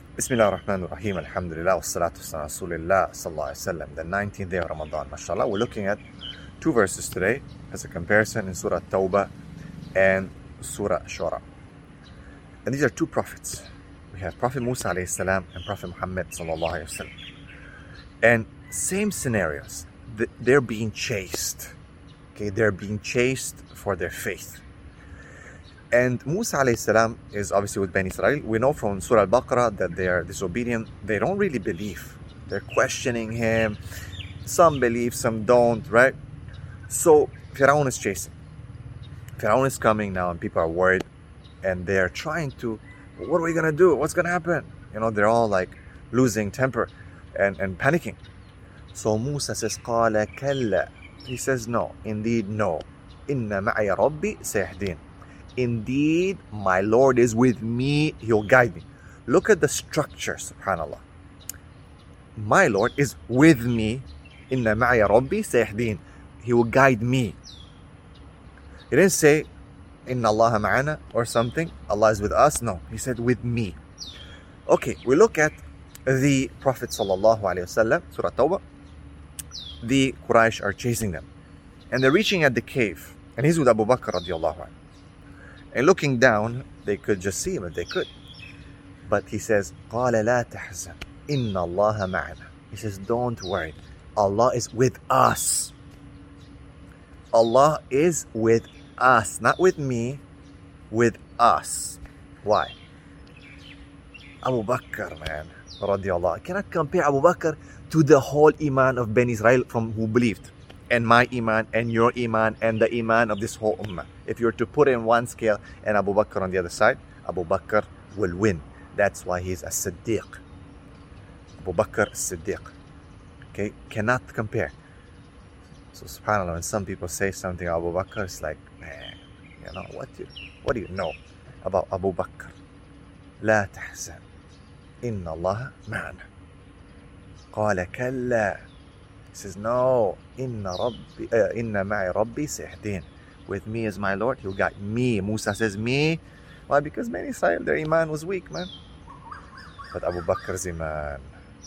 Bismillah ar-Rahman ar-Rahim, alhamdulillah, wa salatu wa rasulillah, sallallahu alayhi wa sallam. The 19th day of Ramadan, mashallah. We're looking at two verses today as a comparison in Surah Tawbah and Surah Shura. And these are two prophets. We have Prophet Musa alayhi salam and Prophet Muhammad sallallahu alayhi wa sallam. And same scenarios. They're being chased. Okay, they're being chased for their faith. And Musa alayhi salam is obviously with Bani Israel. We know from Surah Al-Baqarah that they are disobedient. They don't really believe. They're questioning him. Some believe, some don't, right? So Fir'aun is chasing. Fir'aun is coming now and people are worried. And they're trying to, what are we going to do? What's going to happen? You know, they're all like losing temper and panicking. So Musa says, قَالَ كَلَّا. He says, no, indeed, no. إِنَّ مَعَيَ رَبِّي سَيَهْدِينَ. Indeed, my Lord is with me, He'll guide me. Look at the structure, subhanAllah. My Lord is with me. Inna ma'ya Rabbi sayahdeen. He will guide me. He didn't say, Inna Allah ma'ana or something. Allah is with us. No, He said with me. Okay, we look at the Prophet sallallahu alaihi wasallam, Surah Tawbah. The Quraysh are chasing them. And they're reaching at the cave. And he's with Abu Bakr radiallahu anhu. And looking down, they could just see him if they could. But he says, قَالَ لَا تَحْزَنْ إِنَّ اللَّهَ مَعَنَا. He says, don't worry. Allah is with us. Allah is with us. Not with me, with us. Why? Abu Bakr, man, radiallahu. I cannot compare Abu Bakr to the whole iman of Bani Israel from who believed. And my iman, and your iman, and the iman of this whole ummah. If you were to put in one scale and Abu Bakr on the other side, Abu Bakr will win. That's why he's a Siddiq. Abu Bakr Siddiq. Okay, cannot compare. So subhanAllah, when some people say something about Abu Bakr, it's like, man, you know, what do you know about Abu Bakr? لا تحزن إن الله معنا. قال كلا. He says, no, inna ma'i Rabbi sayahdeen. With me is my Lord, He'll guide me. Musa says, me. Why? Because Bani Israel, their iman was weak, man. But Abu Bakr's iman,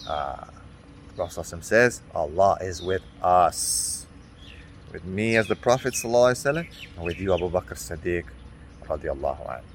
Prophet says, Allah is with us. With me as the Prophet sallallahu alaihi wasallam, and with you, Abu Bakr Siddiq, radiallahu anhu.